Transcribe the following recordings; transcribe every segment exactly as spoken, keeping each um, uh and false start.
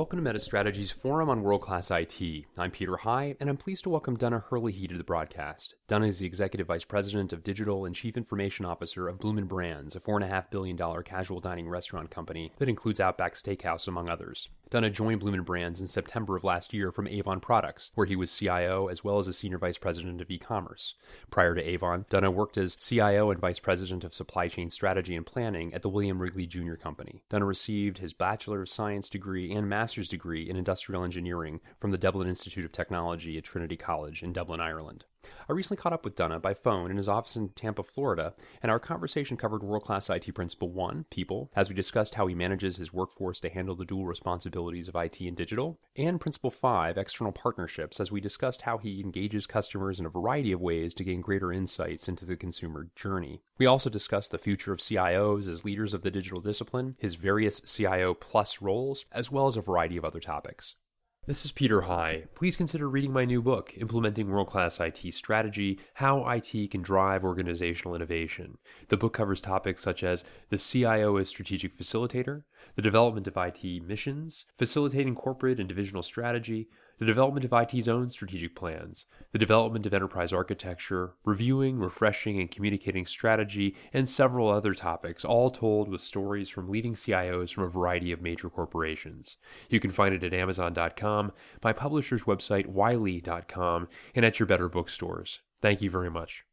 Welcome to MetaStrategy's Forum on World-Class I T. I'm Peter High, and I'm pleased to welcome Donna Herlihy to the broadcast. Donna is the Executive Vice President of Digital and Chief Information Officer of Bloomin' Brands, a four point five billion dollars casual dining restaurant company that includes Outback Steakhouse, among others. Donna joined Bloomin' Brands in September of last year from Avon Products, where he was C I O as well as a Senior Vice President of E-commerce. Prior to Avon, Donna worked as C I O and Vice President of Supply Chain Strategy and Planning at the William Wrigley Junior Company. Donna received his Bachelor of Science degree and Master's degree in Industrial Engineering from the Dublin Institute of Technology at Trinity College in Dublin, Ireland. I recently caught up with Donna by phone in his office in Tampa, Florida, and our conversation covered World-Class I T Principle one, People, as we discussed how he manages his workforce to handle the dual responsibilities of I T and digital, and Principle five, External Partnerships, as we discussed how he engages customers in a variety of ways to gain greater insights into the consumer journey. We also discussed the future of C I Os as leaders of the digital discipline, his various C I O plus roles, as well as a variety of other topics. This is Peter High. Please consider reading my new book, Implementing World-Class I T Strategy, How I T Can Drive Organizational Innovation. The book covers topics such as the C I O as strategic facilitator, the development of I T missions, facilitating corporate and divisional strategy, the development of I T's own strategic plans, the development of enterprise architecture, reviewing, refreshing, and communicating strategy, and several other topics, all told with stories from leading C I Os from a variety of major corporations. You can find it at amazon dot com, my publisher's website wiley dot com, and at your better bookstores. Thank you very much.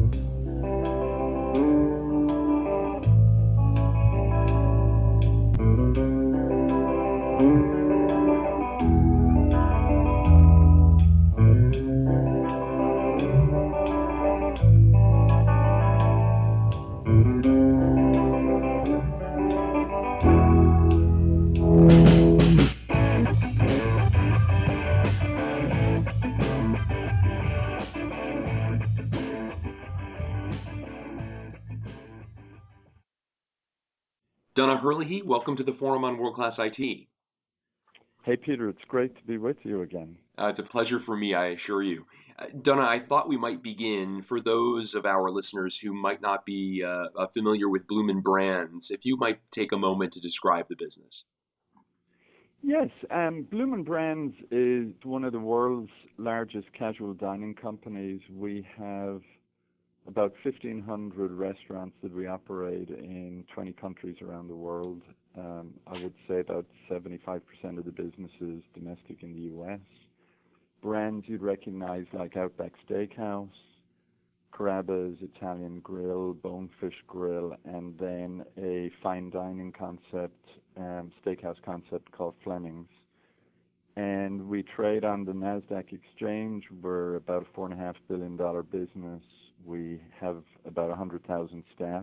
Donna Herlihy, welcome to the Forum on World-Class I T. Hey, Peter, it's great to be with you again. Uh, it's a pleasure for me, I assure you. Uh, Donna, I thought we might begin, for those of our listeners who might not be uh, familiar with Bloomin' Brands, if you might take a moment to describe the business. Yes, um, Bloomin' Brands is one of the world's largest casual dining companies. We have about fifteen hundred restaurants that we operate in twenty countries around the world. Um, I would say about seventy-five percent of the business is domestic in the U S. Brands you'd recognize like Outback Steakhouse, Carrabba's Italian Grill, Bonefish Grill, and then a fine dining concept, um, steakhouse concept called Fleming's. And we trade on the NASDAQ exchange. We're about a four and a half billion dollar business. We have about one hundred thousand staff,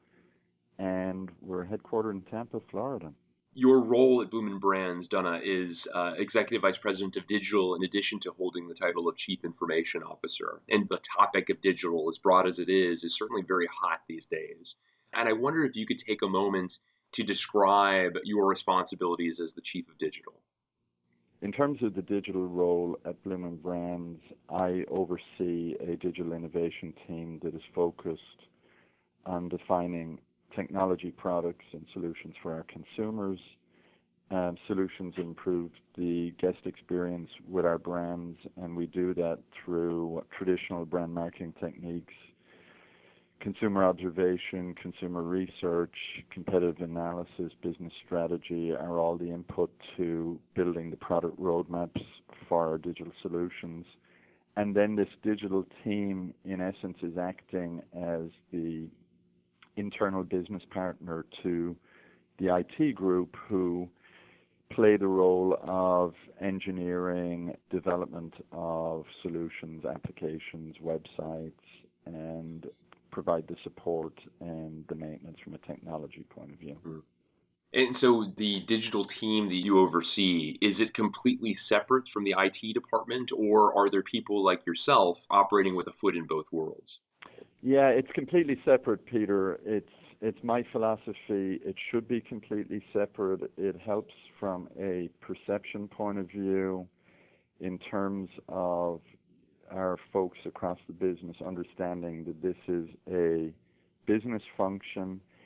and we're headquartered in Tampa, Florida. Your role at Bloomin' Brands, Donna, is uh, Executive Vice President of Digital in addition to holding the title of Chief Information Officer. And the topic of digital, as broad as it is, is certainly very hot these days. And I wonder if you could take a moment to describe your responsibilities as the Chief of Digital. In terms of the digital role at Bloomin' Brands, I oversee a digital innovation team that is focused on defining technology products and solutions for our consumers. Um, solutions improve the guest experience with our brands, and we do that through traditional brand marketing techniques, consumer observation, consumer research, competitive analysis, business strategy are all the input to building the product roadmaps for our digital solutions. And then this digital team, in essence, is acting as the internal business partner to the I T group, who play the role of engineering, development of solutions, applications, websites, and provide the support and the maintenance from a technology point of view. Mm-hmm. And so the digital team that you oversee, is it completely separate from the I T department, or are there people like yourself operating with a foot in both worlds? Yeah, it's completely separate, Peter. It's it's my philosophy. It should be completely separate. It helps from a perception point of view in terms of our folks across the business understanding that this is a business function.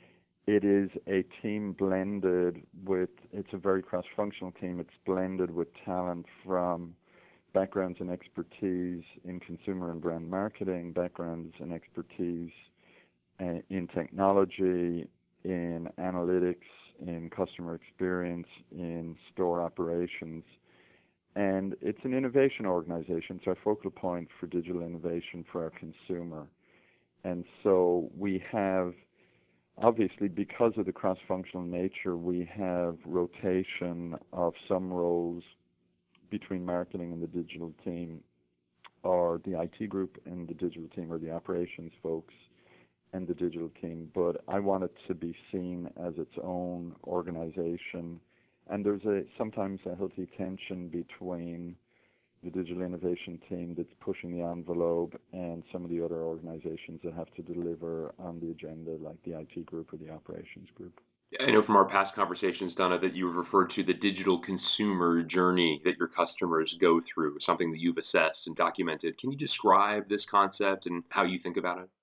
it is a team blended with, it's a very cross-functional team. It's blended with talent from backgrounds and expertise in consumer and brand marketing, backgrounds and expertise uh, in technology, in analytics, in customer experience, in store operations. And it's an innovation organization. It's our focal point for digital innovation for our consumer. And so we have, obviously, because of the cross-functional nature, we have rotation of some roles between marketing and the digital team, or the I T group and the digital team, or the operations folks and the digital team. But I want it to be seen as its own organization. And there's a sometimes a healthy tension between the digital innovation team that's pushing the envelope and some of the other organizations that have to deliver on the agenda, like the I T group or the operations group. I know from our past conversations, Donna, that you referred to the digital consumer journey that your customers go through, something that you've assessed and documented. Can you describe this concept and how you think about it?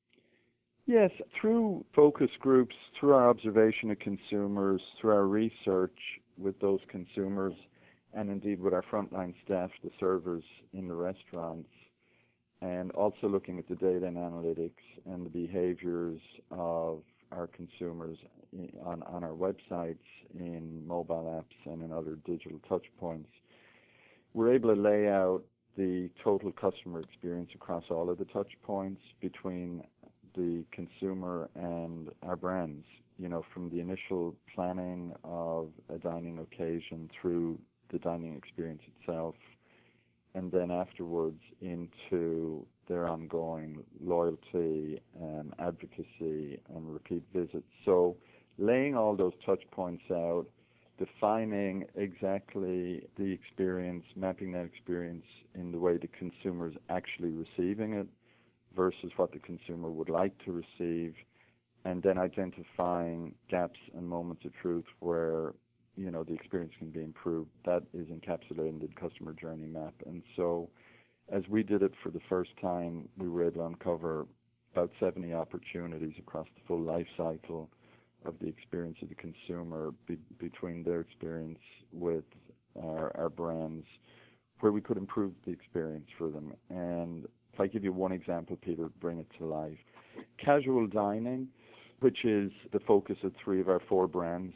Yes, through focus groups, through our observation of consumers, through our research with those consumers, and indeed with our frontline staff, the servers in the restaurants, and also looking at the data and analytics and the behaviors of our consumers on, on our websites, in mobile apps, and in other digital touch points, we're able to lay out the total customer experience across all of the touch points between the consumer and our brands, you know, from the initial planning of a dining occasion through the dining experience itself, and then afterwards into their ongoing loyalty and advocacy and repeat visits. So laying all those touch points out, defining exactly the experience, mapping that experience in the way the consumer is actually receiving it versus what the consumer would like to receive, and then identifying gaps and moments of truth where, you know, the experience can be improved. That is encapsulated in the customer journey map. And so as we did it for the first time, we were able to uncover about seventy opportunities across the full life cycle of the experience of the consumer be, between their experience with our, our brands, where we could improve the experience for them. And if I give you one example, Peter, bring it to life. Casual dining, which is the focus of three of our four brands.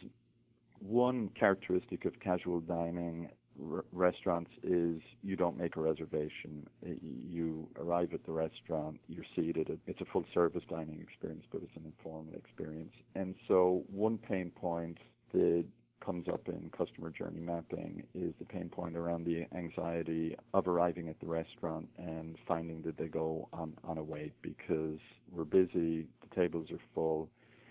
One characteristic of casual dining r- restaurants is you don't make a reservation. You arrive at the restaurant, you're seated. It's a full-service dining experience, but it's an informal experience. And so one pain point that comes up in customer journey mapping is the pain point around the anxiety of arriving at the restaurant and finding that they go on, on a wait because we're busy, the tables are full.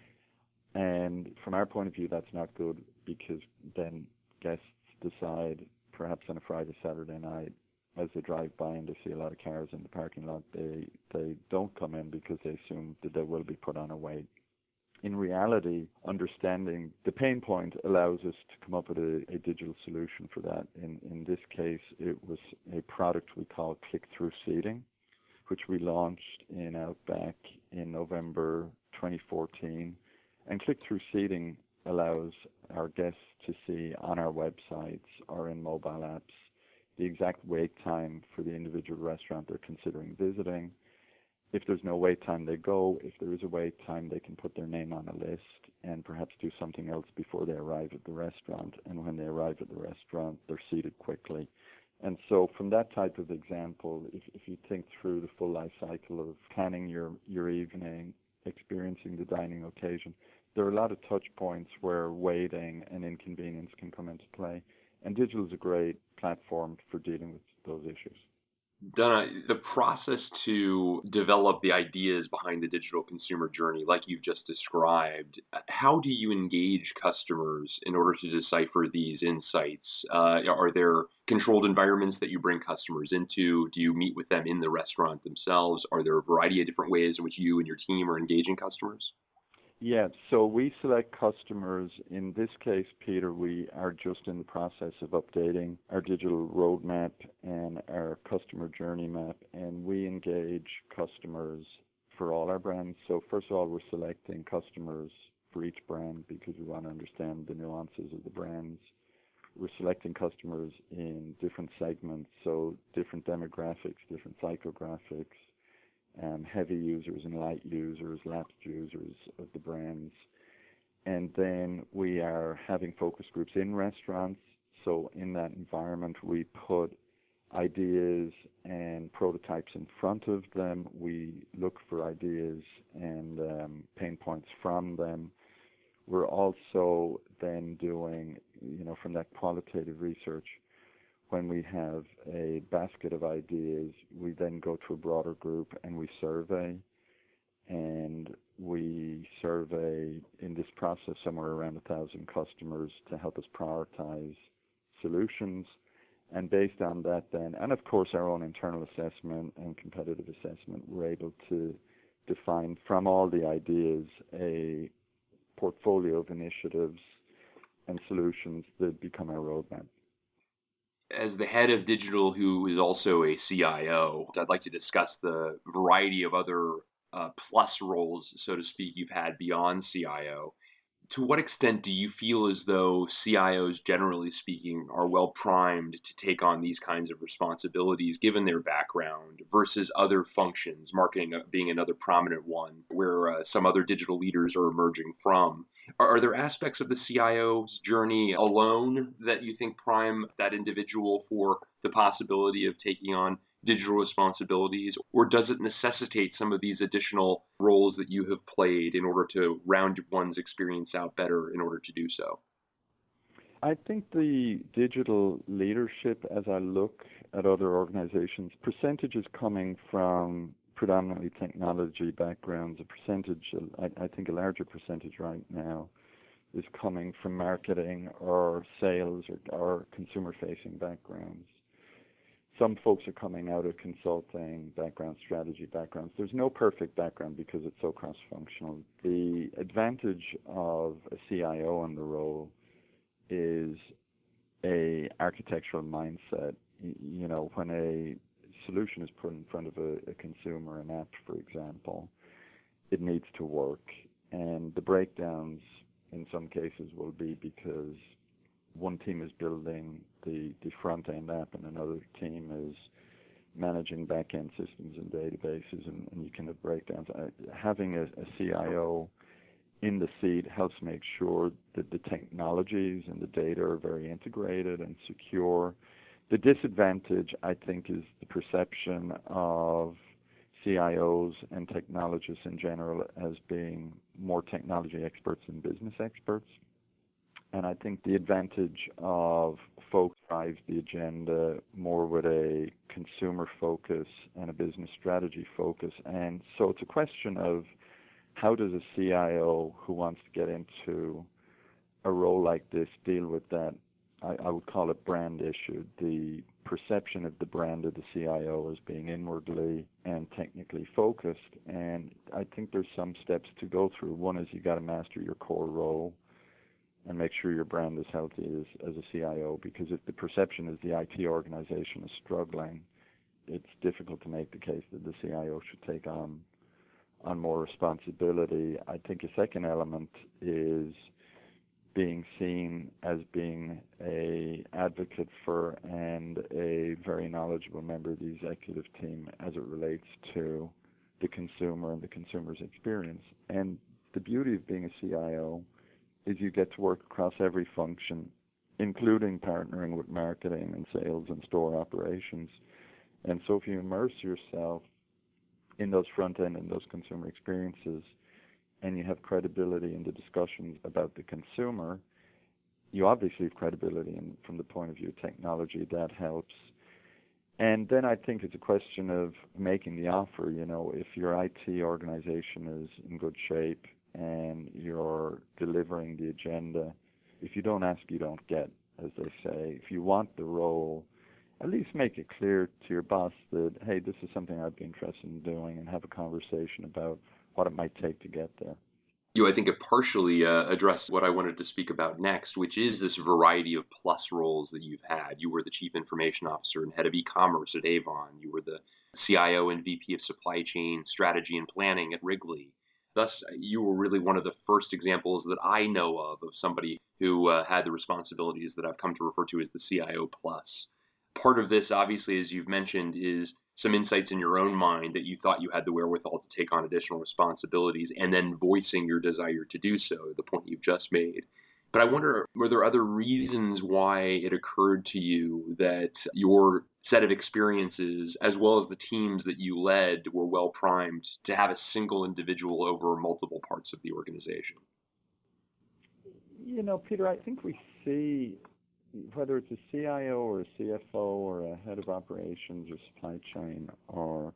And from our point of view, that's not good, because then guests decide, perhaps on a Friday, Saturday night, as they drive by and they see a lot of cars in the parking lot, they, they don't come in because they assume that they will be put on a wait. In reality, understanding the pain point allows us to come up with a, a digital solution for that. In, in this case, it was a product we call click-through seating, which we launched in Outback in November twenty fourteen. And click-through seating allows our guests to see on our websites or in mobile apps the exact wait time for the individual restaurant they're considering visiting. If there's no wait time, they go. If there is a wait time, they can put their name on a list and perhaps do something else before they arrive at the restaurant. And when they arrive at the restaurant, they're seated quickly. And so from that type of example, if, if you think through the full life cycle of planning your, your evening, experiencing the dining occasion, there are a lot of touch points where waiting and inconvenience can come into play. And digital is a great platform for dealing with those issues. Donna, the process to develop the ideas behind the digital consumer journey, like you've just described, how do you engage customers in order to decipher these insights? Uh, are there controlled environments that you bring customers into? Do you meet with them in the restaurant themselves? Are there a variety of different ways in which you and your team are engaging customers? Yeah, so we select customers. In this case, Peter, we are just in the process of updating our digital roadmap and our customer journey map, and we engage customers for all our brands. So first of all, we're selecting customers for each brand because we want to understand the nuances of the brands. We're selecting customers in different segments, so different demographics, different psychographics, um, heavy users and light users, lapsed users of the brands. And then we are having focus groups in restaurants. So in that environment, we put ideas and prototypes in front of them. We look for ideas and um, pain points from them. We're also then doing, you know, from that qualitative research, when we have a basket of ideas, we then go to a broader group and we survey. And we survey in this process somewhere around a thousand customers to help us prioritize solutions. And based on that then, and of course our own internal assessment and competitive assessment, we're able to define from all the ideas a portfolio of initiatives and solutions that become our roadmap. As the head of digital, who is also a C I O, I'd like to discuss the variety of other uh, plus roles, so to speak, you've had beyond C I O. To what extent do you feel as though C I Os, generally speaking, are well primed to take on these kinds of responsibilities given their background versus other functions, marketing being another prominent one, where uh, some other digital leaders are emerging from? Are, are there aspects of the C I O's journey alone that you think prime that individual for the possibility of taking on digital responsibilities, or does it necessitate some of these additional roles that you have played in order to round one's experience out better in order to do so? I think the digital leadership, as I look at other organizations, percentages coming from predominantly technology backgrounds, a percentage, I, I think a larger percentage right now, is coming from marketing or sales or, or consumer-facing backgrounds. Some folks are coming out of consulting background, strategy backgrounds. There's no perfect background because it's so cross-functional. The advantage of a C I O in the role is a architectural mindset. You know, when a solution is put in front of a, a consumer, an app, for example, it needs to work. And the breakdowns in some cases will be because one team is building the, the front-end app and another team is managing back-end systems and databases, and, and you can have breakdowns. Uh, having a, a C I O in the seat helps make sure that the technologies and the data are very integrated and secure. The disadvantage, I think, is the perception of C I Os and technologists in general as being more technology experts than business experts. And I think the advantage of folks drives the agenda more with a consumer focus and a business strategy focus. And so it's a question of how does a C I O who wants to get into a role like this deal with that, I, I would call it brand issue, the perception of the brand of the C I O as being inwardly and technically focused. And I think there's some steps to go through. One is you got to master your core role and make sure your brand is healthy as, as a C I O, because if the perception is the I T organization is struggling, it's difficult to make the case that the C I O should take on on more responsibility. I think a second element is being seen as being a advocate for and a very knowledgeable member of the executive team as it relates to the consumer and the consumer's experience. And the beauty of being a C I O is you get to work across every function, including partnering with marketing and sales and store operations. And so if you immerse yourself in those front end and those consumer experiences, and you have credibility in the discussions about the consumer, you obviously have credibility in, from the point of view of technology. That helps. And then I think it's a question of making the offer. You know, if your I T organization is in good shape and you're delivering the agenda, if you don't ask, you don't get, as they say. If you want the role, at least make it clear to your boss that, hey, this is something I'd be interested in doing, and have a conversation about what it might take to get there. You, I think, have partially uh, addressed what I wanted to speak about next, which is this variety of plus roles that you've had. You were the Chief Information Officer and Head of E-commerce at Avon. You were the C I O and V P of Supply Chain Strategy and Planning at Wrigley. Thus, you were really one of the first examples that I know of of somebody who uh, had the responsibilities that I've come to refer to as the C I O plus. Part of this, obviously, as you've mentioned, is some insights in your own mind that you thought you had the wherewithal to take on additional responsibilities and then voicing your desire to do so, the point you've just made. But I wonder, were there other reasons why it occurred to you that your set of experiences, as well as the teams that you led, were well primed to have a single individual over multiple parts of the organization? You know, Peter, I think we see, whether it's a C I O or a C F O or a head of operations or supply chain, or,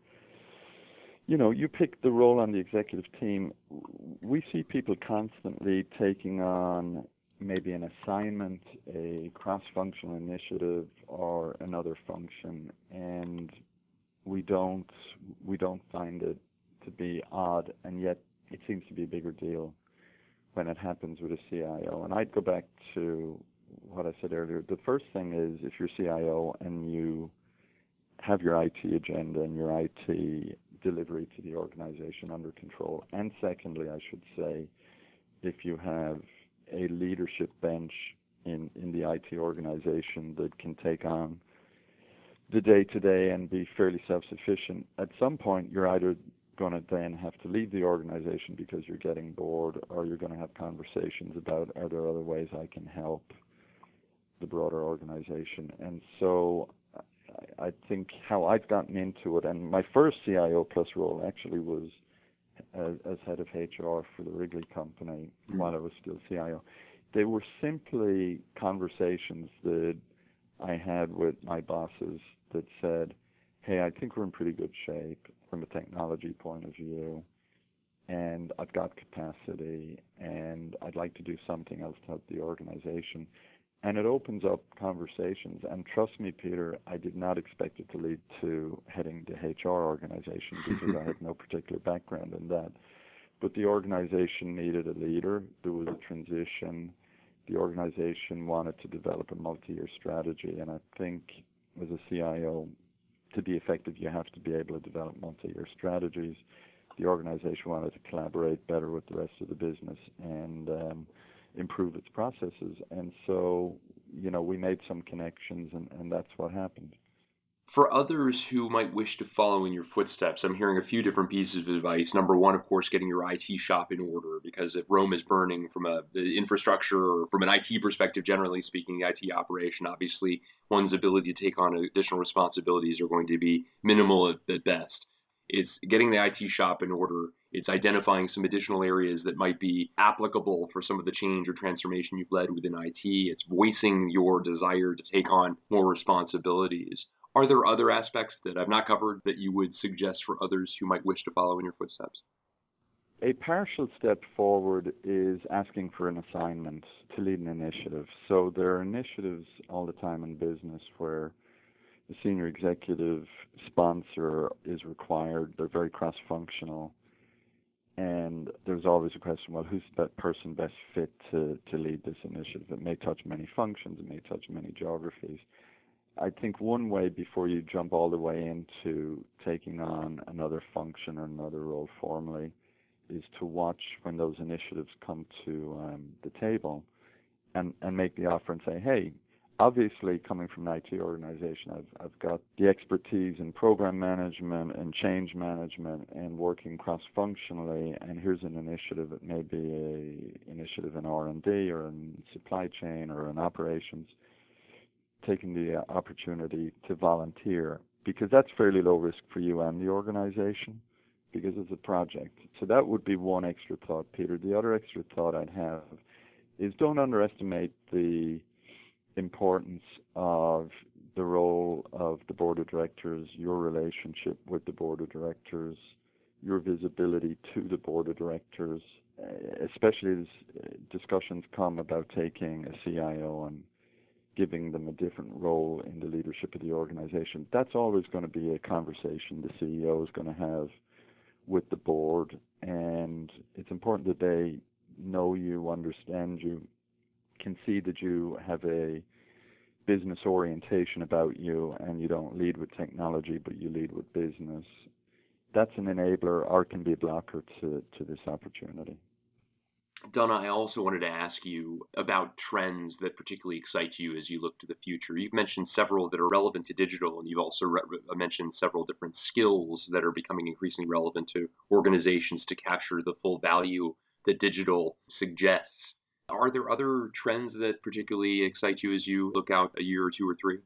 you know, you pick the role on the executive team, we see people constantly taking on maybe an assignment, a cross-functional initiative, or another function, and we don't we don't find it to be odd, and yet it seems to be a bigger deal when it happens with a C I O. And I'd go back to what I said earlier. The first thing is, if you're C I O and you have your I T agenda and your I T delivery to the organization under control, and secondly, I should say, if you have a leadership bench in, in the I T organization that can take on the day-to-day and be fairly self-sufficient, at some point you're either going to then have to leave the organization because you're getting bored, or you're going to have conversations about, are there other ways I can help the broader organization? And so I, I think how I've gotten into it, and my first C I O plus role actually was As, as head of H R for the Wrigley Company mm-hmm. while I was still C I O. They were simply conversations that I had with my bosses that said, hey, I think we're in pretty good shape from a technology point of view, and I've got capacity, and I'd like to do something else to help the organization. And it opens up conversations. And trust me, Peter, I did not expect it to lead to heading the H R organization because I had no particular background in that. But the organization needed a leader. There was a transition. The organization wanted to develop a multi-year strategy. And I think as a C I O, to be effective, you have to be able to develop multi-year strategies. The organization wanted to collaborate better with the rest of the business and um, improve its processes. And so, you know, we made some connections, and, and that's what happened. For others who might wish to follow in your footsteps, I'm hearing a few different pieces of advice. Number one, of course, getting your I T shop in order, because if Rome is burning from a the infrastructure or from an I T perspective, generally speaking, the I T operation, obviously one's ability to take on additional responsibilities are going to be minimal at, at best. It's getting the I T shop in order. It's identifying some additional areas that might be applicable for some of the change or transformation you've led within I T. It's voicing your desire to take on more responsibilities. Are there other aspects that I've not covered that you would suggest for others who might wish to follow in your footsteps? A partial step forward is asking for an assignment to lead an initiative. So there are initiatives all the time in business where the senior executive sponsor is required. They're very cross-functional. And there's always a question, well, who's that person best fit to, to lead this initiative? It may touch many functions. It may touch many geographies. I think one way before you jump all the way into taking on another function or another role formally is to watch when those initiatives come to um, the table and, and make the offer and say, hey, obviously, coming from an I T organization, I've, I've got the expertise in program management and change management and working cross-functionally, and here's an initiative. It may be a initiative in R and D or in supply chain or in operations, taking the opportunity to volunteer, because that's fairly low risk for you and the organization, because it's a project. So that would be one extra thought, Peter. The other extra thought I'd have is don't underestimate the importance of the role of the board of directors, your relationship with the board of directors, your visibility to the board of directors, especially as discussions come about taking a C I O and giving them a different role in the leadership of the organization. That's always going to be a conversation the C E O is going to have with the board, and it's important that they know you, understand you, can see that you have a business orientation about you, and you don't lead with technology, but you lead with business. that's an enabler or can be a blocker to, to this opportunity. Donna, I also wanted to ask you about trends that particularly excite you as you look to the future. You've mentioned several that are relevant to digital, and you've also re- mentioned several different skills that are becoming increasingly relevant to organizations to capture the full value that digital suggests. Are there other trends that particularly excite you as you look out a year or two or three?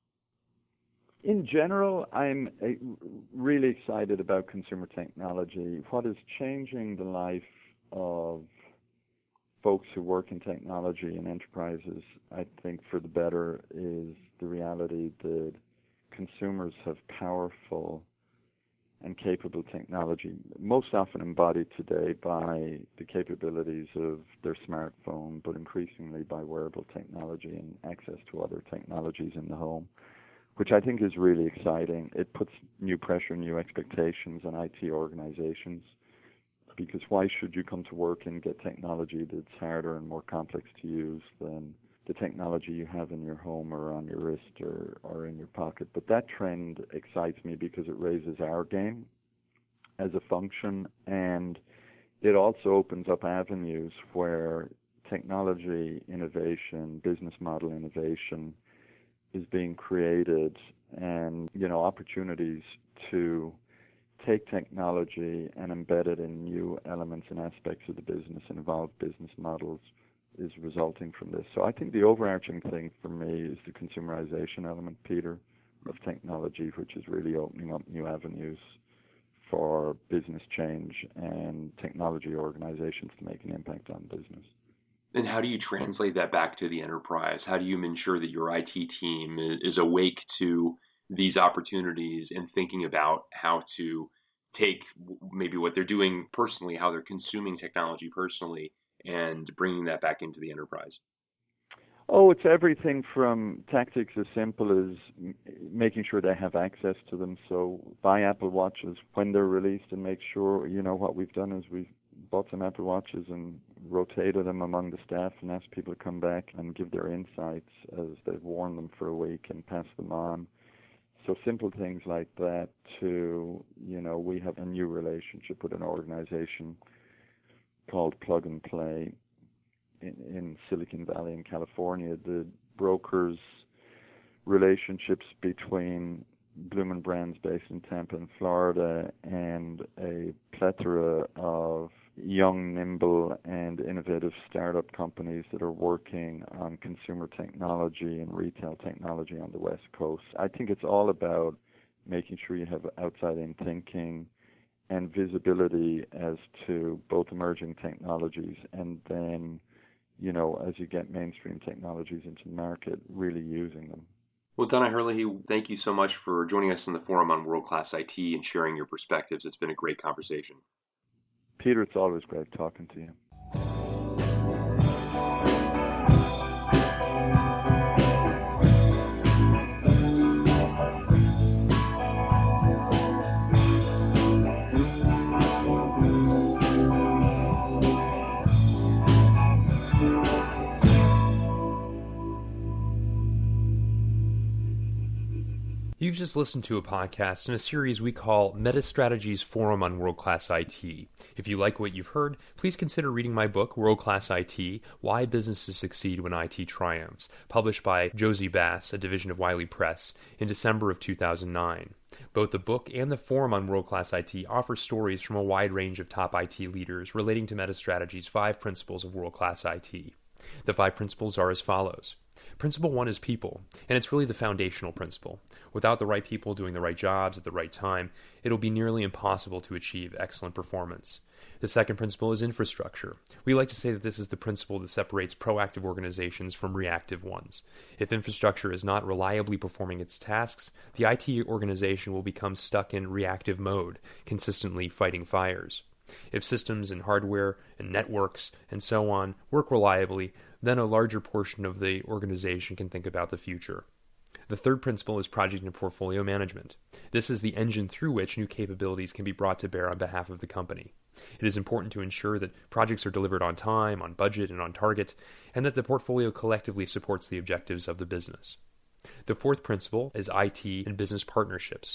In general, I'm uh, really excited about consumer technology. What is changing the life of folks who work in technology and enterprises, I think for the better, is the reality that consumers have powerful and capable technology, most often embodied today by the capabilities of their smartphone, but increasingly by wearable technology and access to other technologies in the home, which I think is really exciting. It puts new pressure, new expectations on I T organizations, because why should you come to work and get technology that's harder and more complex to use than the technology you have in your home or on your wrist or, or in your pocket? But that trend excites me because it raises our game as a function, and it also opens up avenues where technology innovation, business model innovation is being created, and, you know, opportunities to take technology and embed it in new elements and aspects of the business and evolve business models is resulting from this. So I think the overarching thing for me is the consumerization element, Peter, of technology, which is really opening up new avenues for business change and technology organizations to make an impact on business. And how do you translate that back to the enterprise? How do you ensure that your I T team is awake to these opportunities and thinking about how to take maybe what they're doing personally, how they're consuming technology personally, and bringing that back into the enterprise? Oh, it's everything from tactics as simple as m- making sure they have access to them. So buy Apple Watches when they're released and make sure, you know, what we've done is we've bought some Apple Watches and rotated them among the staff and asked people to come back and give their insights as they've worn them for a week and pass them on. So simple things like that to, you know, we have a new relationship with an organization called Plug and Play in, in Silicon Valley in California. The brokers relationships between Bloomin' Brands based in Tampa in Florida and a plethora of young, nimble, and innovative startup companies that are working on consumer technology and retail technology on the West Coast. I think it's all about making sure you have outside-in thinking and visibility as to both emerging technologies and then, you know, as you get mainstream technologies into the market, really using them. Well, Donna Herlihy, thank you so much for joining us in the Forum on World-Class I T and sharing your perspectives. It's been a great conversation. Peter, it's always great talking to you. You've just listened to a podcast in a series we call MetaStrategy's Forum on World-Class I T. If you like what you've heard, please consider reading my book, World-Class I T, Why Businesses Succeed When I T Triumphs, published by Josie Bass, a division of Wiley Press, in December of two thousand nine. Both the book and the Forum on World-Class I T offer stories from a wide range of top I T leaders relating to MetaStrategy's five principles of world-class I T. The five principles are as follows. Principle one is people, and it's really the foundational principle. Without the right people doing the right jobs at the right time, it'll be nearly impossible to achieve excellent performance. The second principle is infrastructure. We like to say that this is the principle that separates proactive organizations from reactive ones. If infrastructure is not reliably performing its tasks, the I T organization will become stuck in reactive mode, consistently fighting fires. If systems and hardware and networks and so on work reliably, then a larger portion of the organization can think about the future. The third principle is project and portfolio management. This is the engine through which new capabilities can be brought to bear on behalf of the company. It is important to ensure that projects are delivered on time, on budget, and on target, and that the portfolio collectively supports the objectives of the business. The fourth principle is I T and business partnerships.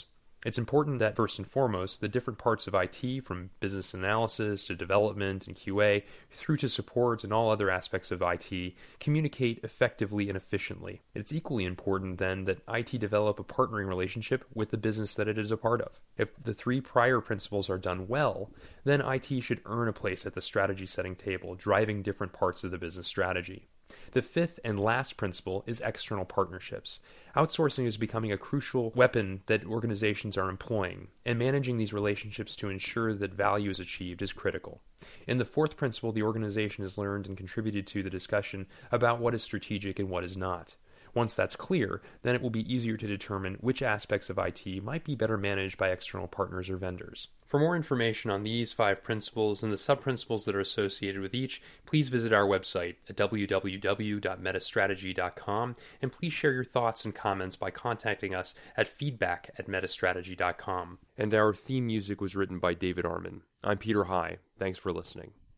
It's important that, first and foremost, the different parts of I T, from business analysis to development and Q A, through to support and all other aspects of I T, communicate effectively and efficiently. It's equally important, then, that I T develop a partnering relationship with the business that it is a part of. If the three prior principles are done well, then I T should earn a place at the strategy setting table, driving different parts of the business strategy. The fifth and last principle is external partnerships. Outsourcing is becoming a crucial weapon that organizations are employing, and managing these relationships to ensure that value is achieved is critical. In the fourth principle, the organization has learned and contributed to the discussion about what is strategic and what is not. Once that's clear, then it will be easier to determine which aspects of I T might be better managed by external partners or vendors. For more information on these five principles and the sub-principles that are associated with each, please visit our website at w w w dot metastrategy dot com, and please share your thoughts and comments by contacting us at feedback at metastrategy dot com. And our theme music was written by David Arman. I'm Peter High. Thanks for listening.